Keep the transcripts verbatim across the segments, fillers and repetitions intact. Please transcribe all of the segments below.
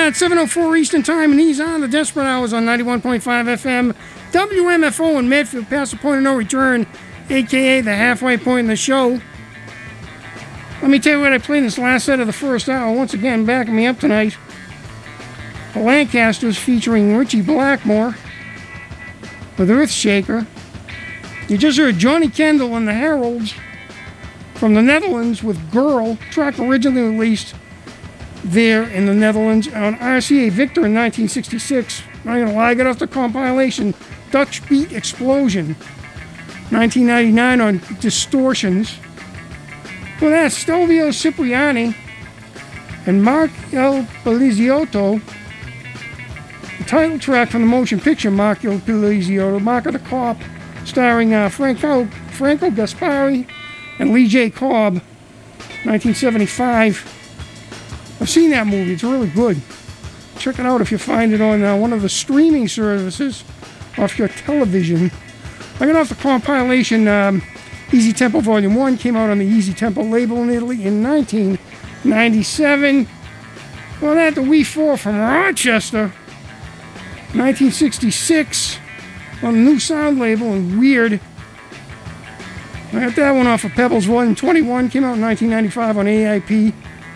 at seven oh four Eastern Time, and he's on the Desperate Hours on ninety-one point five F M, W M F O in Medfield, past the point of no return, a k a the halfway point in the show. Let me tell you what I played in this last set of the first hour. Once again, backing me up tonight, the Lancasters featuring Richie Blackmore with Earthshaker. You just heard Johnny Kendall and the Heralds from the Netherlands with Girl, track originally released there in the Netherlands on R C A Victor in nineteen sixty-six. I'm not going to lie, I got off the compilation Dutch Beat Explosion, nineteen ninety-nine on Distortions. Well, that's Stelvio Cipriani and Mark El Poliziotto. The title track from the motion picture Mark El Poliziotto, Mark of the Cop, starring uh, Franco, Franco Gaspari and Lee J. Cobb, nineteen seventy-five. I've seen that movie. It's really good. Check it out if you find it on uh, one of the streaming services off your television. I got off the compilation um, Easy Tempo Volume one, came out on the Easy Tempo label in Italy in nineteen ninety-seven. Well, that the We Four from Rochester, nineteen sixty-six, on the New Sound label and Weird. I got that one off of Pebbles Volume twenty-one, came out in nineteen ninety-five on A I P.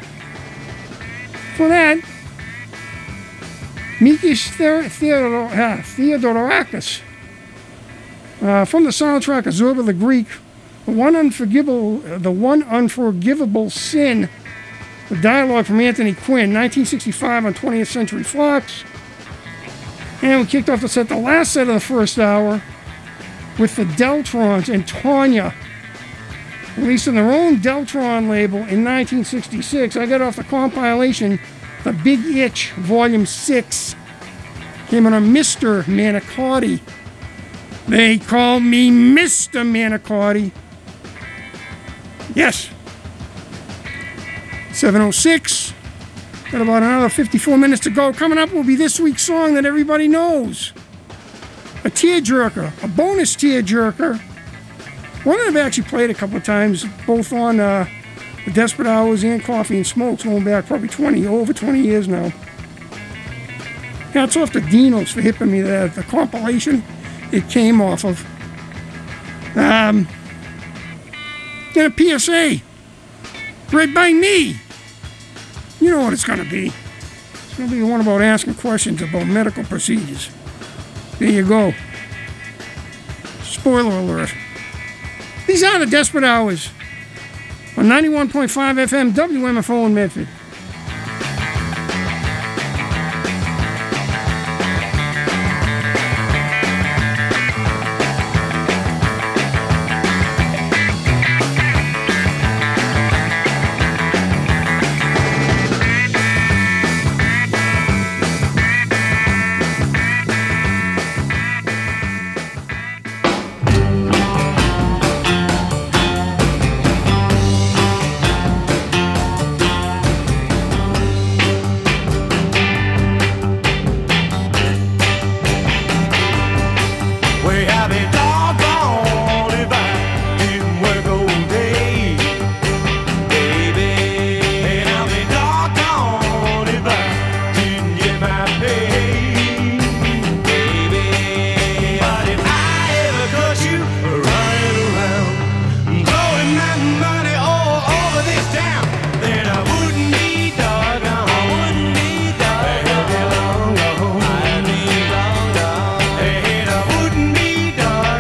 For that, Mikis Theodor- uh, Theodorakis, uh, from the soundtrack of Zorba the Greek, The One Unforgivable, uh, The One Unforgivable Sin, the dialogue from Anthony Quinn, nineteen sixty-five on twentieth Century Fox. And we kicked off the set, the last set of the first hour, with the Deltrons and Tanya, released on their own Deltron label in nineteen sixty-six. I got off the compilation, The Big Itch, Volume six. Came on a Mister Manicotti. They call me Mister Manicotti. Yes. seven oh six. Got about another fifty-four minutes to go. Coming up will be this week's song that everybody knows. A tearjerker, a bonus tearjerker. One that I've actually played a couple of times, both on uh, the Desperate Hours and Coffee and Smokes, going back probably twenty, over twenty years now. Hats off to Dinos for hipping me there. The compilation it came off of. Um, then a P S A, read by me. You know what it's going to be. It's going to be the one about asking questions about medical procedures. There you go. Spoiler alert. These are the Desperate Hours on ninety-one point five F M, W M F O in Medford. Dark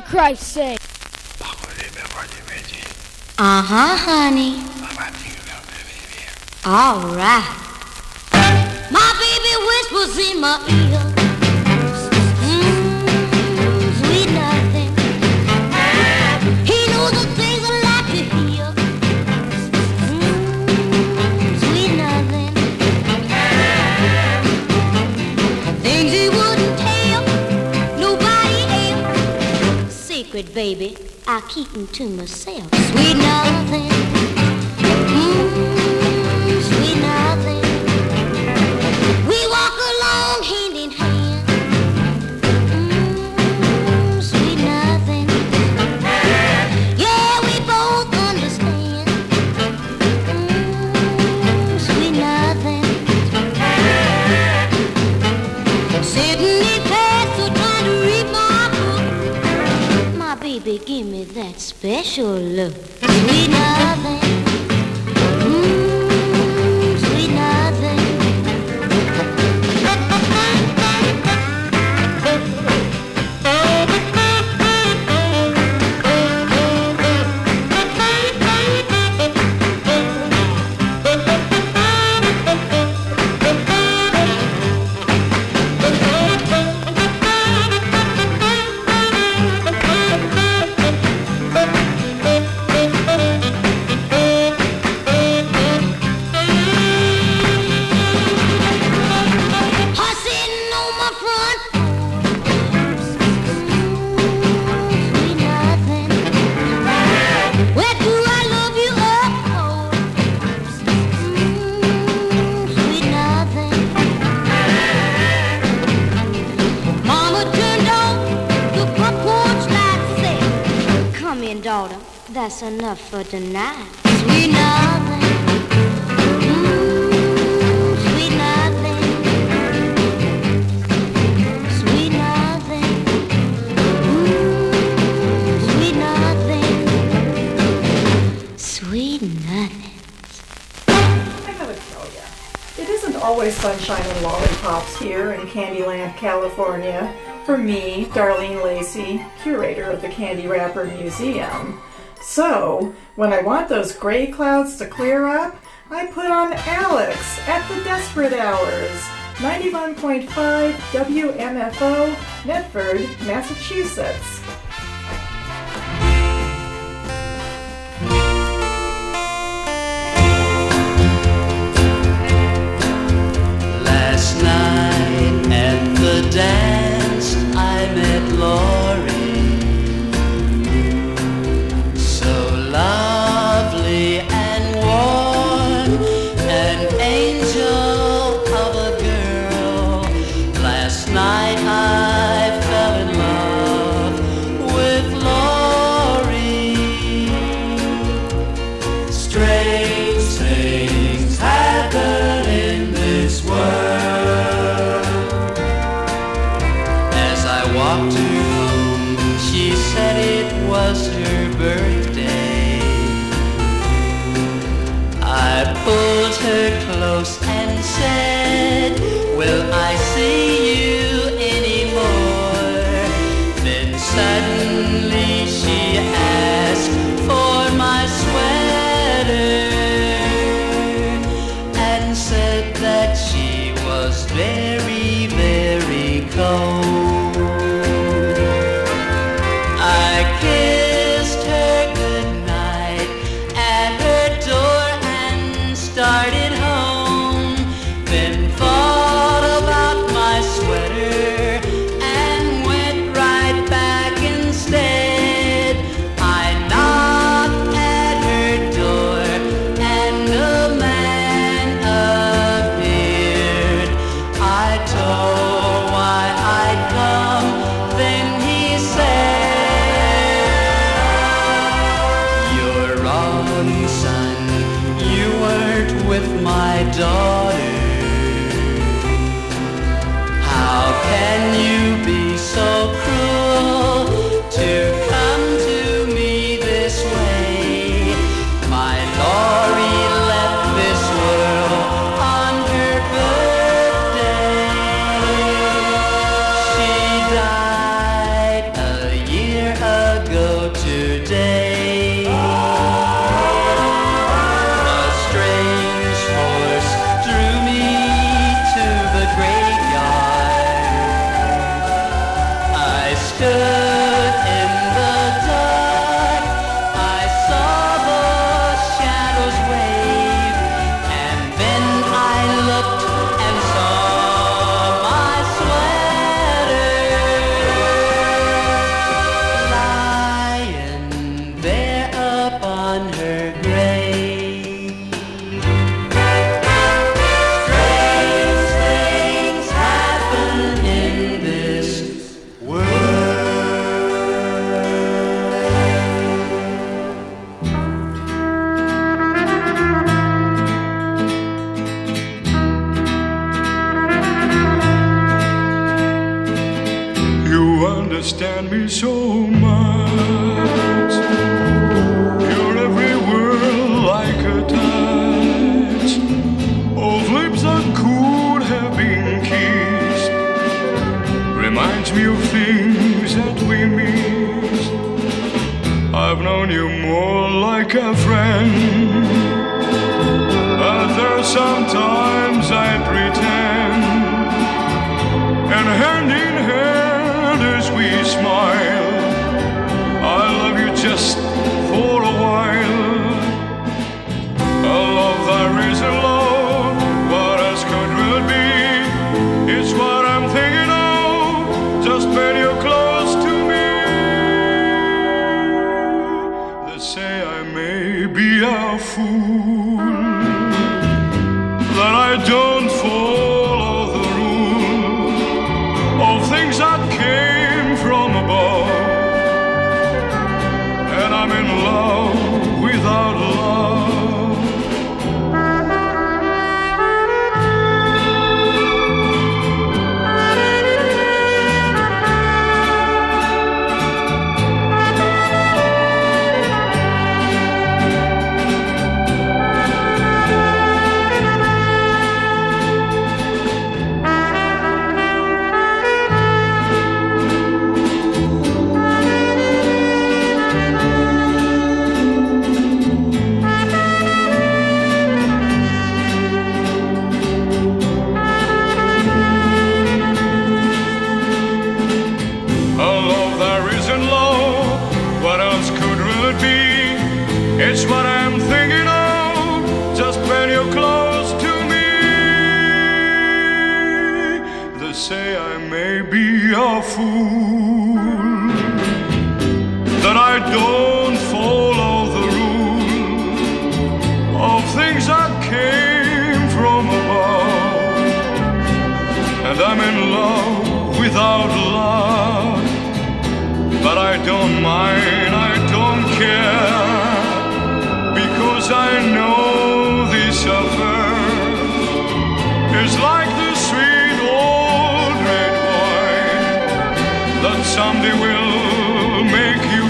Christ's sake. Uh-huh, honey. All right. My baby whispers in my ear. Mm, sweet nothing. He knows the things I like to hear. Mm, sweet nothing. Things he wouldn't tell nobody else. Secret, baby, I keep them to myself. Sweet nothing. Mm, sweet nothing. We walk along hand in hand. Mm, sweet nothing. Yeah, we both understand. Mm, sweet nothing. Sitting in class or trying to read my book. My baby, give me that special look. Sweet nothing. Mm, sweet nothing. That's enough for tonight. Sweet nothing. Mm, sweet nothing. Sweet nothing. Mm, sweet nothing. Sweet nothing. I gotta tell ya, it isn't always sunshine and lollipops here in Candyland, California. For me, Darlene Lacey, curator of the Candy Wrapper Museum. So, when I want those gray clouds to clear up, I put on Alex at the Desperate Hours, ninety-one point five W M F O, Medford, Massachusetts. Last night at the dance, I met Lori. Lovely and warm, an angel of a girl. Last night I fell in love with Lori. Strange things happen in this world. As I walked her home, she said it was her birthday. I pulled her close and said, will I see you anymore? Then suddenly she asked for my sweater and said that she was very, very cold. I kissed her goodnight at her door and started home, then thought about my sweater and went right back instead. I knocked at her door and a man appeared. I told why I'd come, then he said, you're wrong, son, you weren't with my daughter. How can you be so cruel to come to me this way? My Lori left this world on her birthday. She died a year ago. like a friend. But there sometimes I pretend, and hand in hand as we smile, I love you just for a while. A love that isn't love, what else could it be? It's what I'm thinking of, just when you're close to me. They say I may be a fool, that I don't follow the rule of things that came from above, and I'm in love without love. It's what I'm thinking of, just when you're close to me. They say I may be a fool, that I don't follow the rule of things that came from above, and I'm in love without love. But I don't mind, I don't care, because I know this affair is like the sweet old red wine that someday will make you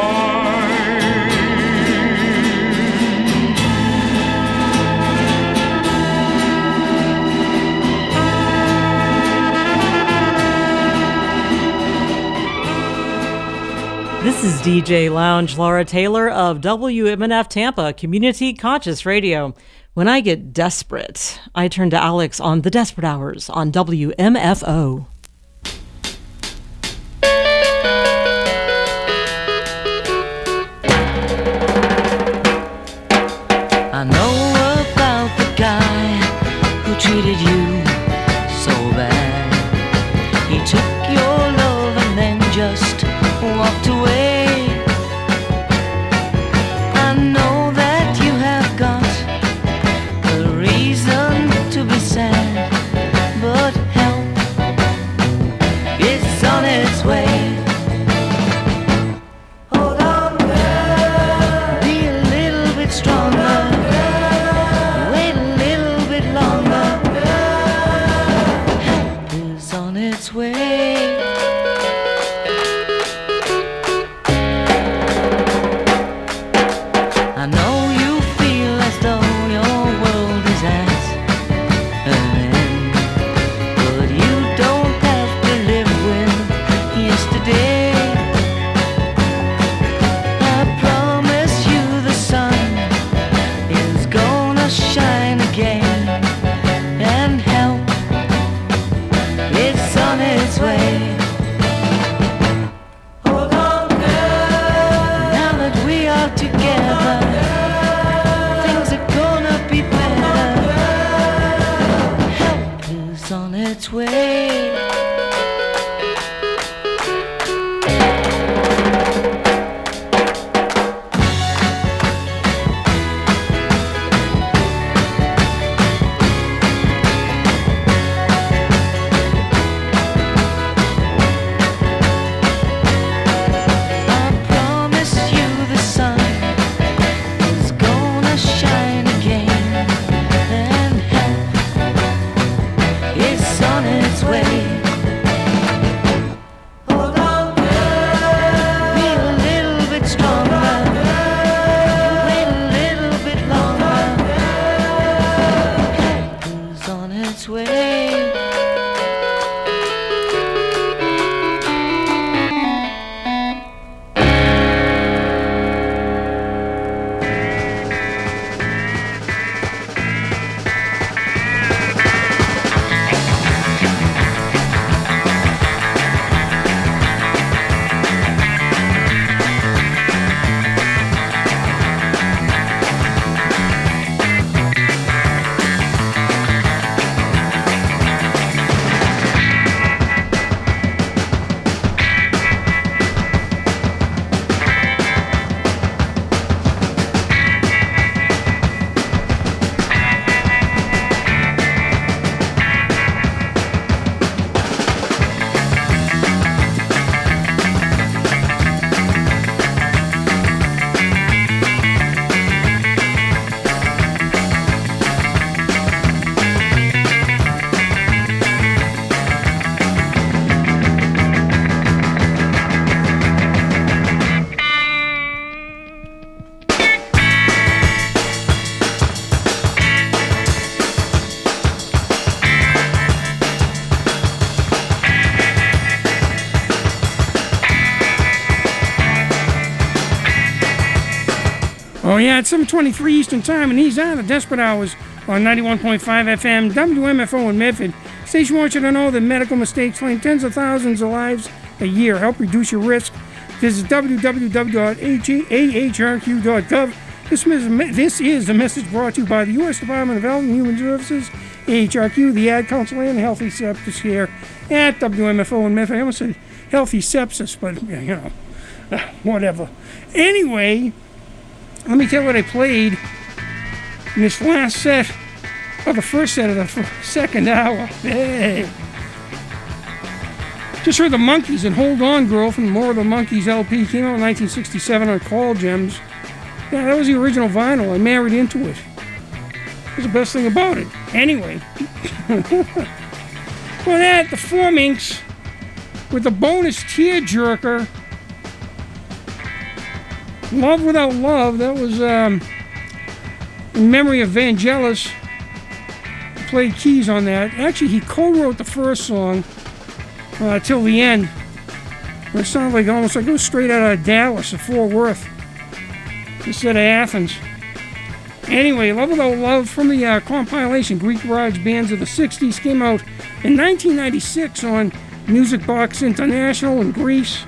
This is D J Lounge Laura Taylor of W M N F Tampa, Community Conscious Radio. When I get desperate, I turn to Alex on The Desperate Hours on W M F O. I know about the guy who treated you so bad. He took your love and then just walked away. I know that you have got a reason to be sad, but help is on its way. Hold on, girl. Be a little bit stronger. Wait a little bit longer. Help is on its way. I know you feel as though your world is at an end, but you don't have to live with yesterday. I promise you the sun is gonna shine again, and help is on its way. Hold on, girl. Now that we are together, on its way. Way. Oh, yeah, it's seven twenty-three Eastern Time, and these are the Desperate Hours on ninety-one point five F M, W M F O in Medford. Station wants you to know that medical mistakes claim tens of thousands of lives a year. Help reduce your risk. Visit w w w dot a h r q dot gov. This is, this is a message brought to you by the U S Department of Health and Human Services, A H R Q, the Ad Council, and Healthy Sepsis here at W M F O in Medford. I almost said Healthy Sepsis, but, you know, uh, whatever. Anyway, let me tell you what I played in this last set of the first set of the f- second hour. Hey. Just heard the Monkees and Hold On Girl from More of the Monkees L P. Came out in nineteen sixty-seven on Call Gems. Yeah, that was the original vinyl. I married into it. It was the best thing about it. Anyway. Well, that, the Four Minks with the bonus tearjerker. Love Without Love. That was um, in memory of Vangelis. He played keys on that. Actually, he co-wrote the first song uh, till the end. It sounded like almost like it was straight out of Dallas or Fort Worth instead of Athens. Anyway, Love Without Love from the uh, compilation Greek Garage Bands of the sixties came out in nineteen ninety-six on Music Box International in Greece.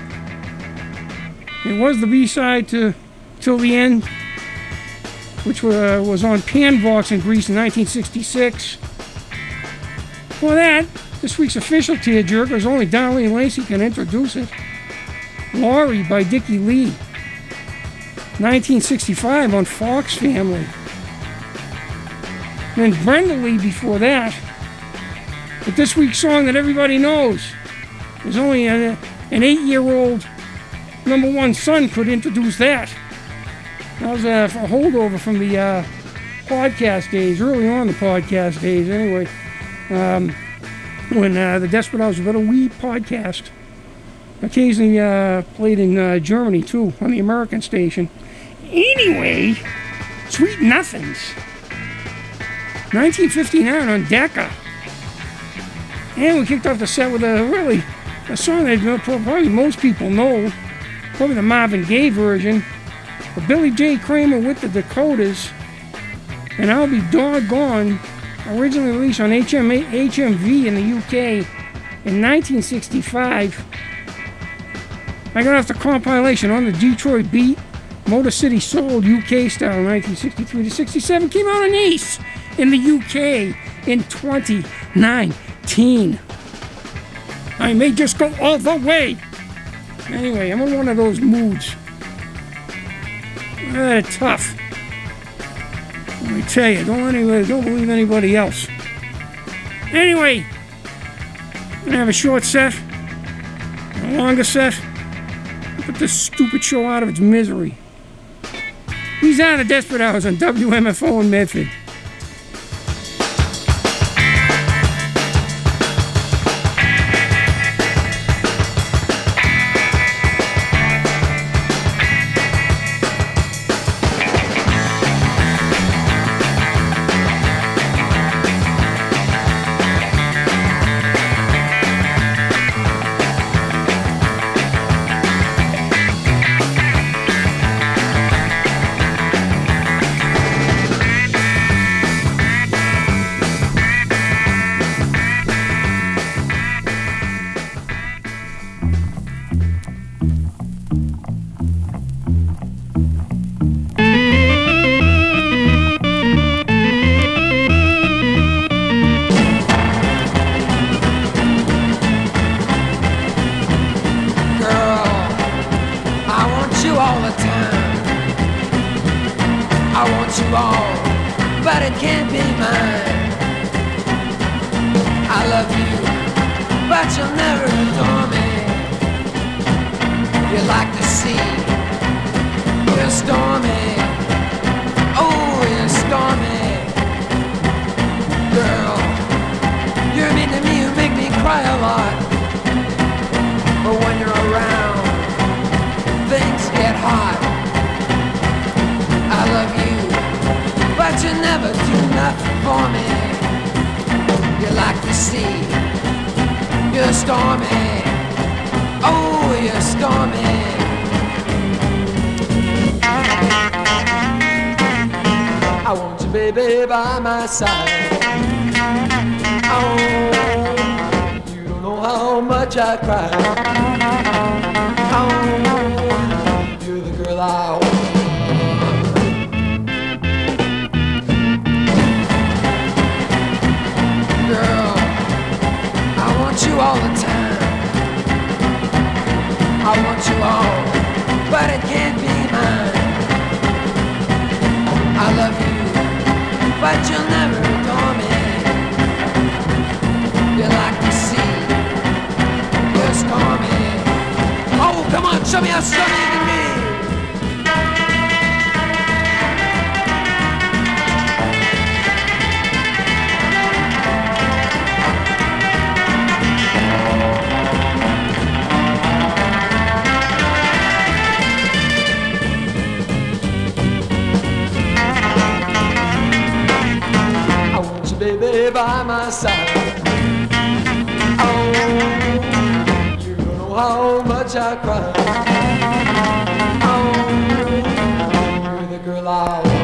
It was the B-side to Till the End, which uh, was on Panvox in Greece in nineteen sixty-six. For that, this week's official tearjerker is only Darlene Lacey can introduce it. Laurie by Dickie Lee. nineteen sixty-five on Fox Family. And then Brenda Lee before that. But this week's song that everybody knows is only a, an eight-year-old number one son could introduce that. That was a, a holdover from the uh, podcast days, early on the podcast days anyway, um, when uh, the Desperate Hours was a wee podcast. Occasionally uh, played in uh, Germany too, on the American station. Anyway, Sweet Nothings. nineteen fifty-nine on Decca. And we kicked off the set with a really, a song that probably most people know. Probably the Marvin Gaye version. But Billy J. Kramer with the Dakotas. And I'll Be Doggone. Originally released on H M V in the U K in nineteen sixty-five. I got off the compilation On the Detroit Beat. Motor City Soul U K style nineteen sixty-three to sixty-seven. Came out on Ace in the U K in twenty nineteen. I may just go all the way. Anyway, I'm in one of those moods. Uh, tough. Let me tell you, don't anybody, don't believe anybody else. Anyway, I'm gonna have a short set, a longer set. Put this stupid show out of its misery. These are the Desperate Hours on W M F O in Medford. Stormy. baby by my side. Oh, you don't know how much I cry. Oh, you're the girl I want. Girl, I want you all the time. I want you all, but it can't be mine. I love you, but you'll never adore me. You're like the sea, you're stormy. Oh, come on, show me how strong you can be. Baby by my side. Oh, you don't know how much I cry. Oh, you're the girl I want.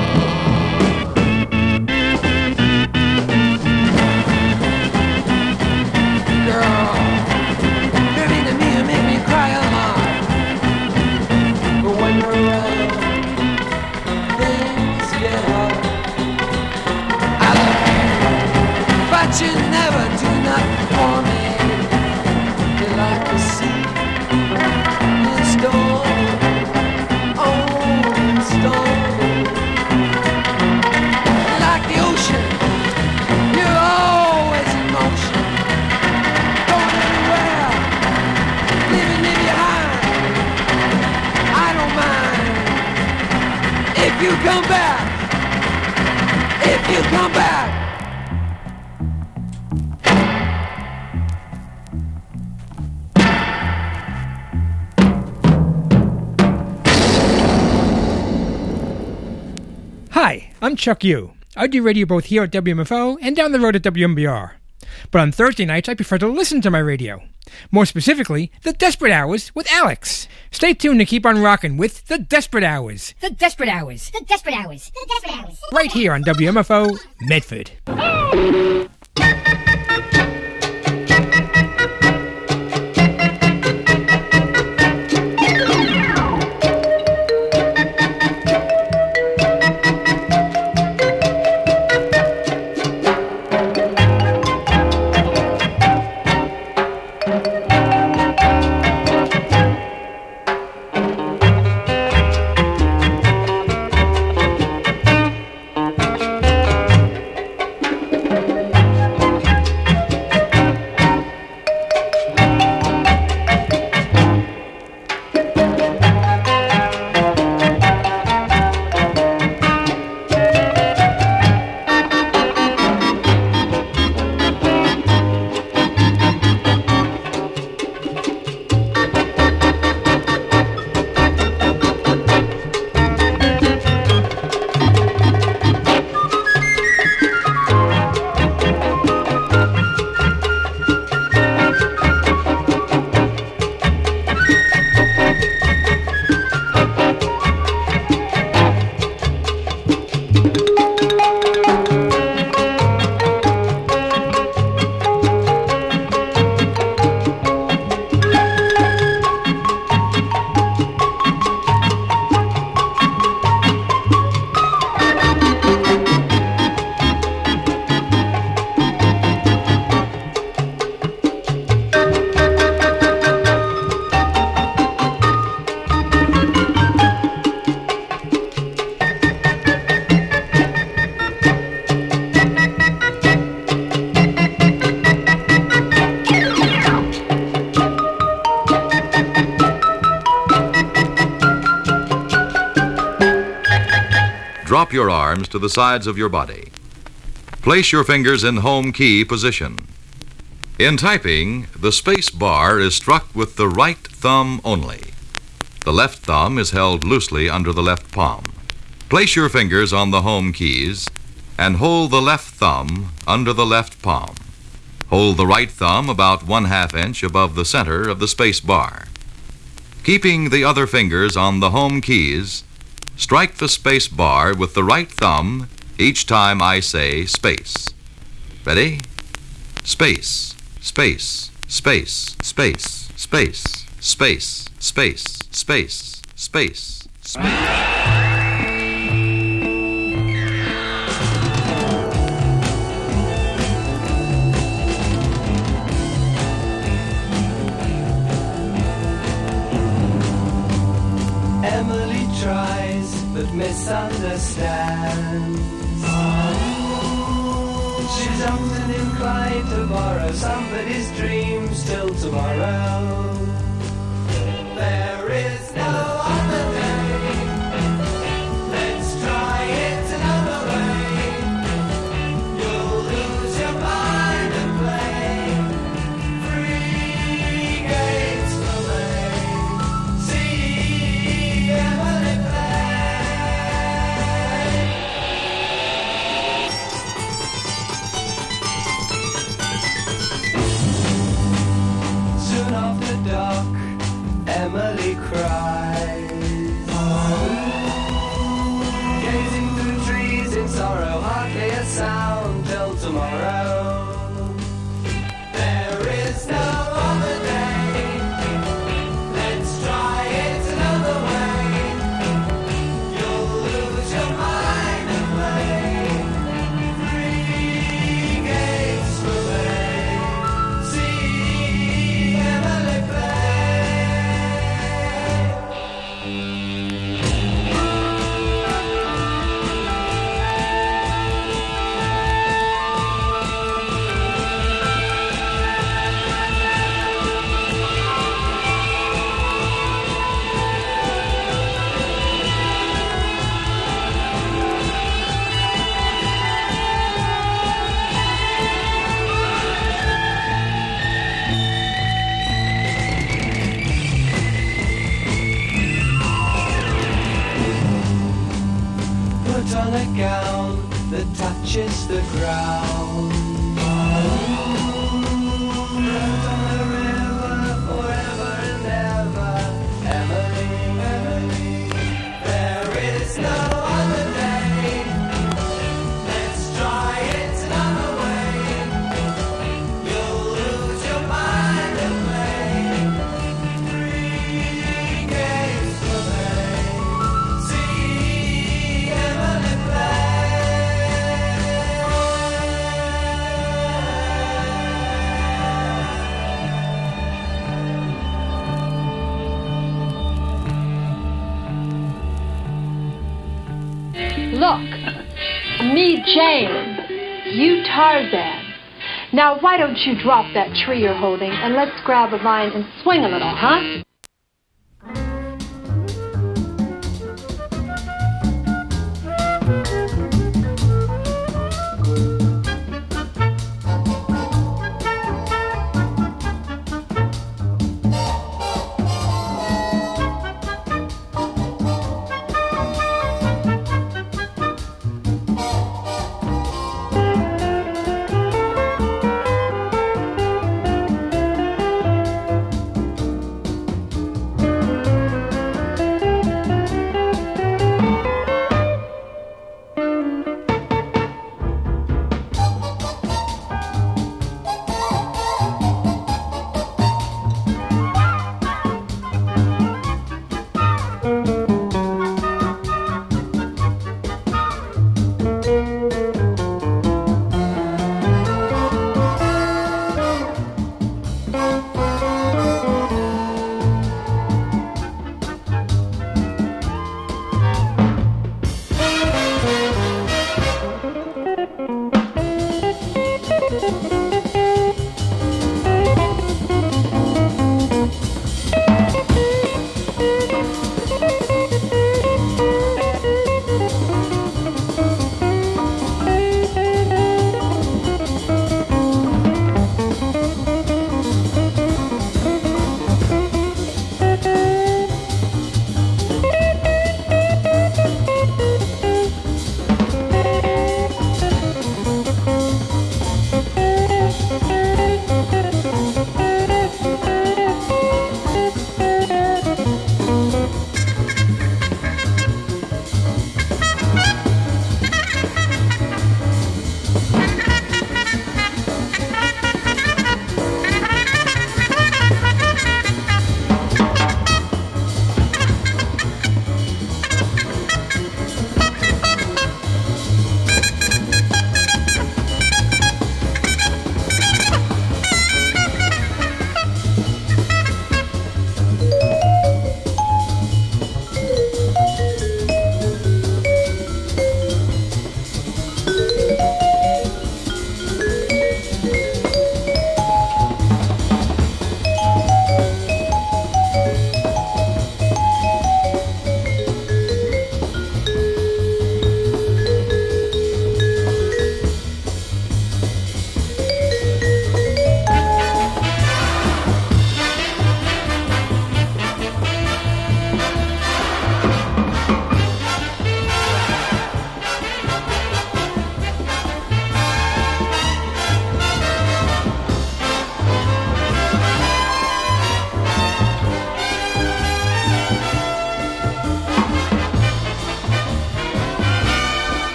Girl, you're mean to me, you make me cry a lot. But when you're around, things get hard. But you never do nothing for me. You're like the sea in storm. Oh, in storm. Like the ocean, you're always in motion. Going everywhere, leaving me behind. I don't mind if you come back. If you come back. Hi, I'm Chuck Yu. I do radio both here at W M F O and down the road at W M B R. But on Thursday nights, I prefer to listen to my radio. More specifically, The Desperate Hours with Alex. Stay tuned to keep on rocking with The Desperate Hours. The Desperate Hours. The Desperate Hours. The Desperate Hours. Right here on W M F O, Medford. Drop your arms to the sides of your body. Place your fingers in home key position. In typing, the space bar is struck with the right thumb only. The left thumb is held loosely under the left palm. Place your fingers on the home keys and hold the left thumb under the left palm. Hold the right thumb about one half inch above the center of the space bar. Keeping the other fingers on the home keys, strike the space bar with the right thumb each time I say space. Ready? Space, space, space, space, space, space, space, space, space, space. Emily tries but misunderstands. She's often inclined to borrow somebody's dreams till tomorrow. There is no other day. Let's try it another way. You'll lose your mind and play free games for me. See Emily play. Soon after dark, Emily cries, gazing through trees in sorrow, hardly a sound till tomorrow. There is no other day. Let's try it another way. You'll lose your mind and play free games for me. See Emily play. Put on a gown that touches the ground. Float on the river forever and ever. Emily, Emily, there is no other day. Let's try it another way. You'll lose your mind and play free games for me. See Emily play. Look, me, Jane, you, Tarzan. Now, why don't you drop that tree you're holding and let's grab a line and swing a little, huh?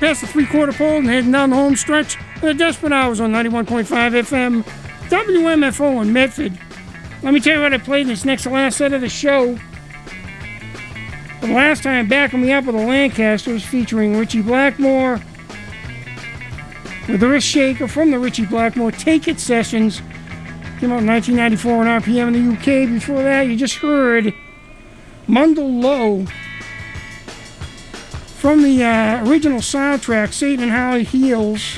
past the three-quarter pole and heading down the home stretch of the Desperate Hours on ninety-one point five F M, W M F O in Medford. Let me tell you what I played in this next to last set of the show. The last time backing me up with the Lancasters featuring Richie Blackmore with the Wrist Shaker from the Richie Blackmore Take It Sessions. Came out in nineteen ninety-four on R P M in the U K. Before that, you just heard Mundell Lowe from the uh, original soundtrack, Satan and How He Heals,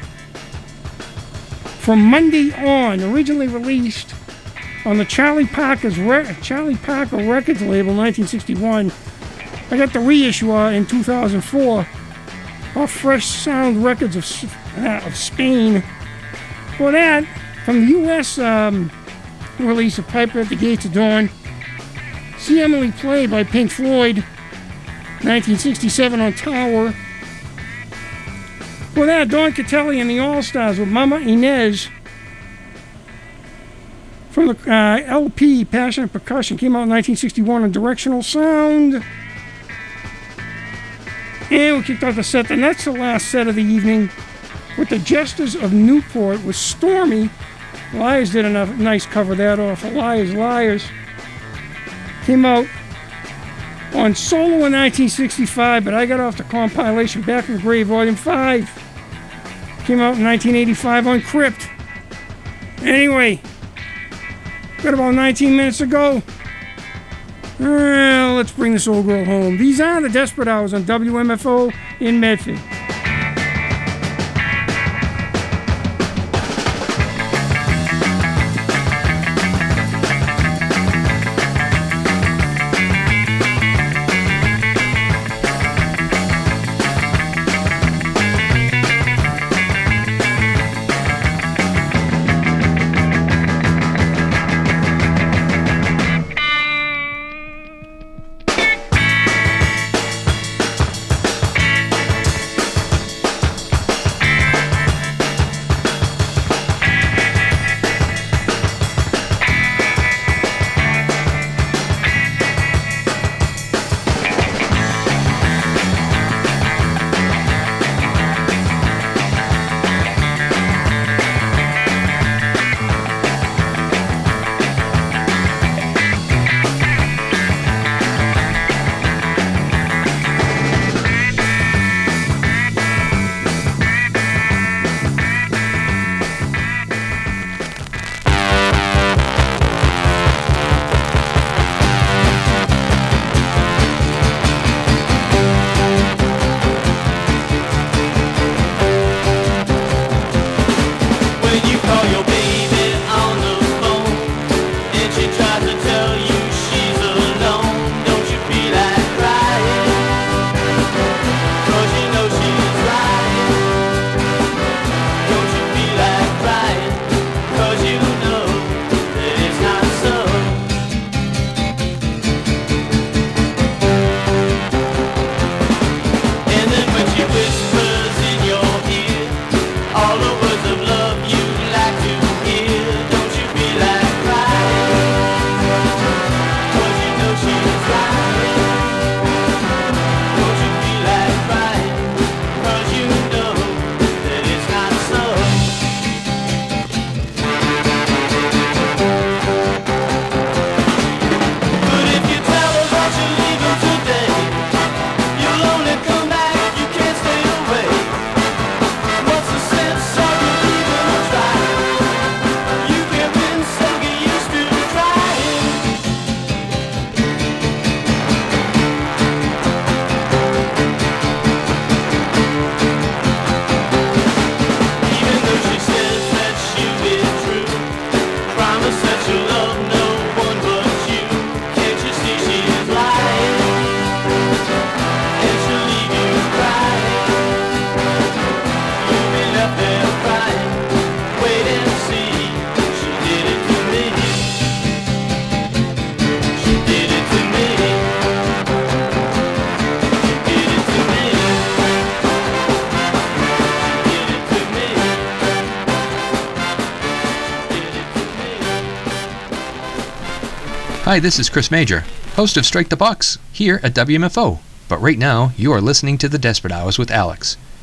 from Monday On, originally released on the Charlie Parker's Re- Charlie Parker Records label, nineteen sixty-one. I got the reissue uh, in two thousand four off Fresh Sound Records of, uh, of Spain. For that, from the U S um, release of Piper at the Gates of Dawn, See Emily Play by Pink Floyd, nineteen sixty-seven on Tower. For that, Don Catelli and the All-Stars with Mama Inez from the uh, L P Passionate Percussion, came out in nineteen sixty-one on Directional Sound. And we kicked off the set, and that's the last set of the evening, with the Jesters of Newport with Stormy. Liars did a nice cover of that off of Liars, Liars. Came out on solo in nineteen sixty-five, but I got off the compilation Back from the Grave, Volume five. Came out in nineteen eighty-five on Crypt. Anyway, got about nineteen minutes to go. Well, let's bring this old girl home. These are the Desperate Hours on W M F O in Medford. Hi, this is Chris Major, host of Strike the Box, here at W M F O. But right now, you are listening to The Desperate Hours with Alex.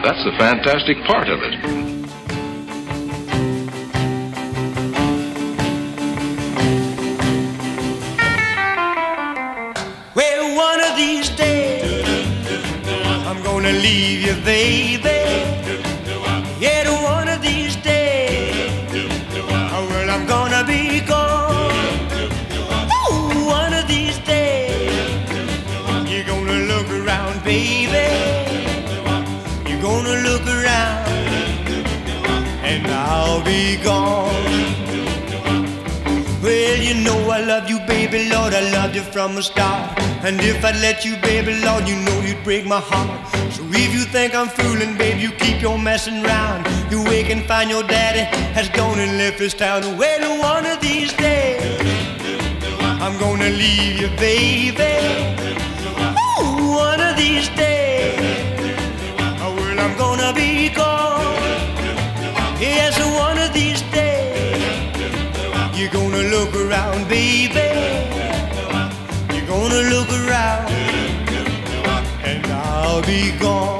That's the fantastic part of it. Well, one of these days, I'm gonna leave you, baby. Yeah, one of these days, well, I'm gonna be gone. Ooh, one of these days, you're gonna look around, baby. You're gonna look around, and I'll be gone. Well, you know I love you, baby, Lord, I loved you from the start. And if I'd let you, baby, Lord, you know you'd break my heart. So if you think I'm fooling, babe, you keep your messing round. You wake and find your daddy has gone and left this town. Well, one of these days, I'm gonna leave you, baby. Ooh, one of these days, well, I'm gonna be gone. Yes, one of these days, you're gonna look around, baby. You're gonna look around, and I'll be gone.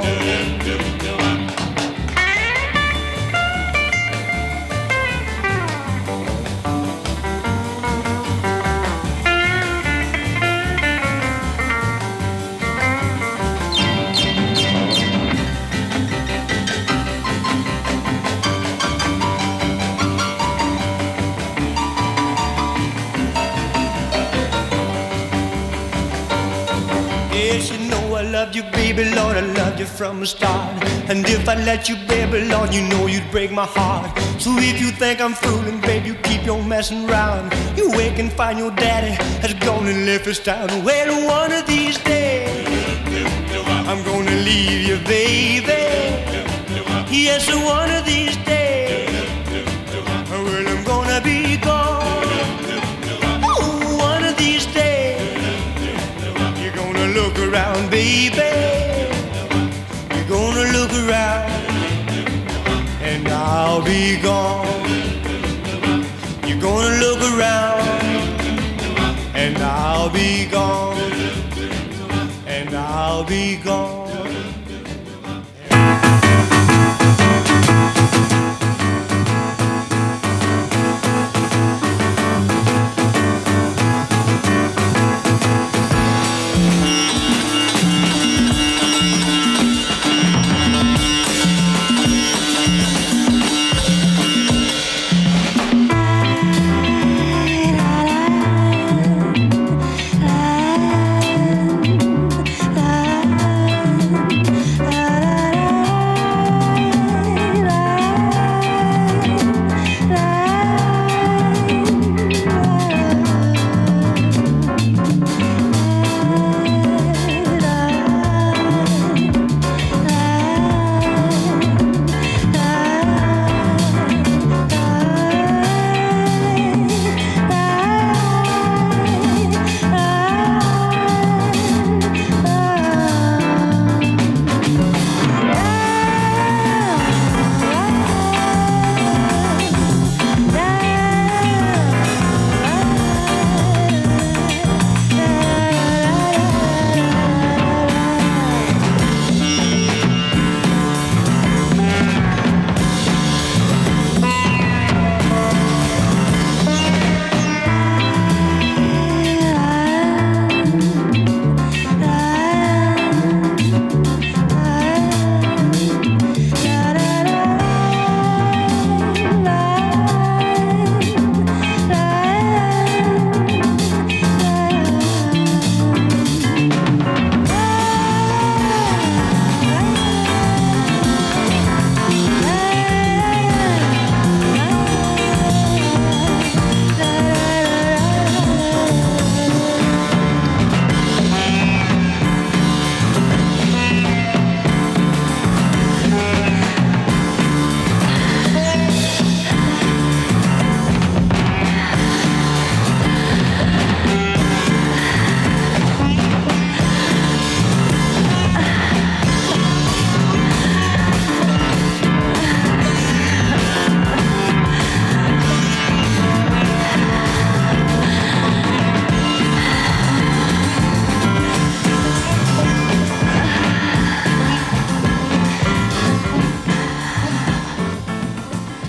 Yes, you know I loved you, baby, Lord, I loved you from the start. And if I let you, baby, Lord, you know you'd break my heart. So if you think I'm fooling, babe, you keep your messing round. You wake and find your daddy has gone and left this town. Well, one of these days, I'm gonna leave you, baby. Yes, one of these days, well, I'm gonna be gone. Ooh, one of these days, you're gonna look around, baby. You're gonna look around, and I'll be gone. You're gonna look around, and I'll be gone, and I'll be gone. La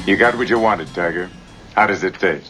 You got what you wanted, Tiger. How does it taste?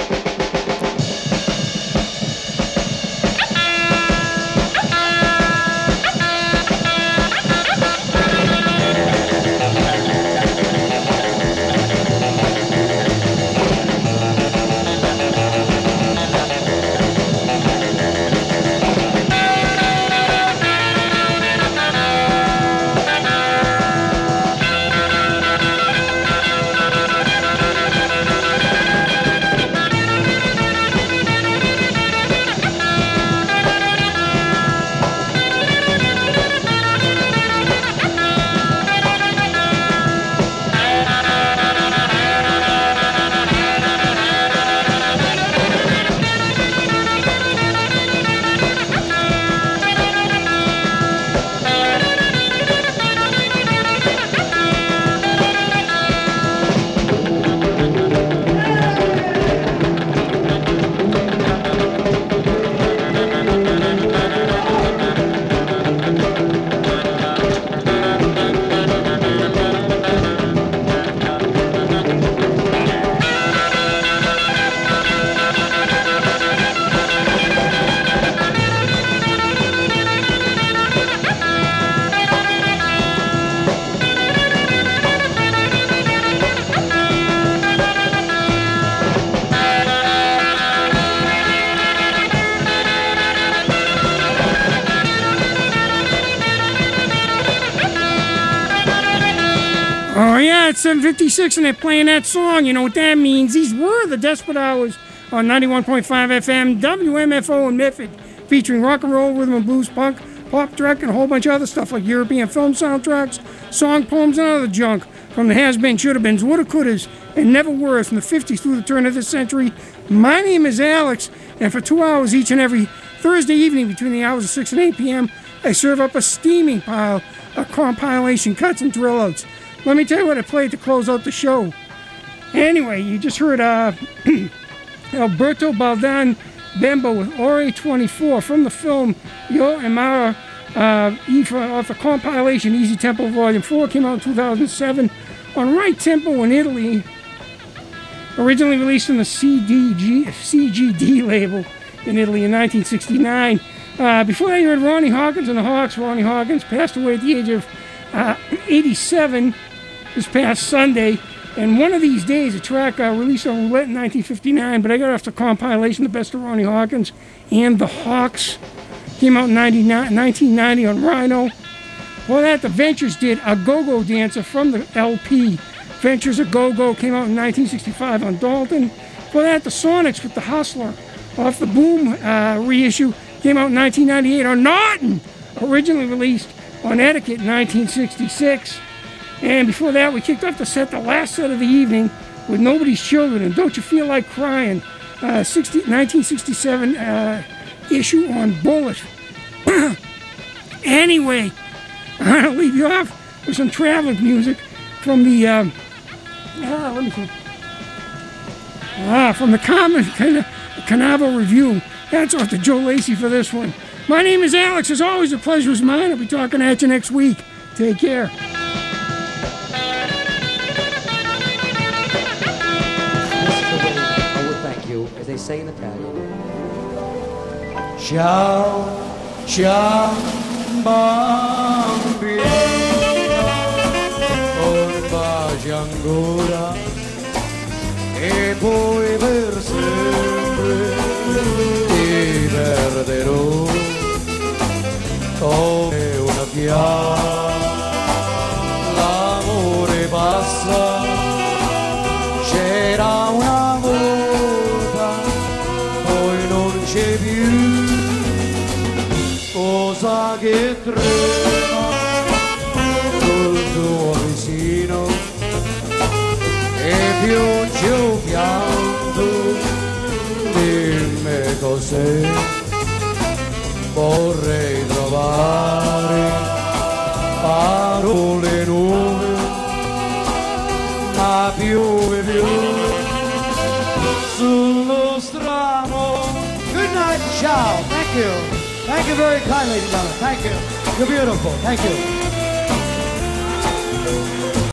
seven fifty-six and they're playing that song. You know what that means. These were the Desperate Hours on ninety-one point five F M, W M F O in Medford, featuring rock and roll, rhythm and blues, punk, pop, track, and a whole bunch of other stuff like European film soundtracks, song poems, and other junk from the has-been, should-have-beens, woulda, couldas, and never were's from the fifties through the turn of this century. My name is Alex, and for two hours each and every Thursday evening between the hours of six and eight p.m., I serve up a steaming pile of compilation cuts and drill-outs. Let me tell you what I played to close out the show. Anyway, you just heard uh, Alberto Baldan Bembo with Ore twenty-four from the film Yo Amara uh, off the compilation Easy Tempo Volume four, came out in two thousand seven on Right Tempo in Italy. Originally released on the C D G, C G D label in Italy in nineteen sixty-nine. Uh, before that, you heard Ronnie Hawkins and the Hawks. Ronnie Hawkins passed away at the age of uh, eighty-seven this past Sunday. And one of these days, a track uh, released on Roulette in nineteen fifty-nine, but I got off the compilation, The Best of Ronnie Hawkins and the Hawks. Came out in nineteen ninety on Rhino. Well, that, the Ventures did A Go-Go Dancer from the L P. Ventures A Go-Go came out in nineteen sixty-five on Dalton. Well, that, the Sonics with The Hustler off the Boom uh, reissue came out in nineteen ninety-eight on Norton. Originally released on Etiquette in nineteen sixty-six. And before that, we kicked off the set, the last set of the evening, with Nobody's Children and Don't You Feel Like Crying, uh, sixty, nineteen sixty-seven uh, issue on Bullet. Anyway, I'm going to leave you off with some traveling music from the, um, ah, let me see, ah, from the Common Canavo Review. That's off to Joe Lacey for this one. My name is Alex. As always, the pleasure is mine. I'll be talking at you next week. Take care. As they say in Italian. Ciao, ciao, bambina, un bacio ancora e poi per sempre ti perderò come una fiamma. L'amore passa, c'era una c'è più cosa che trema col tuo vicino e pioggia o pianto, dimmi cos'è, vorrei trovare parole nuove, ma piove piove sullo strano. Good night, ciao. Thank you. Thank you very kindly, ladies and gentlemen. Thank you. You're beautiful. Thank you.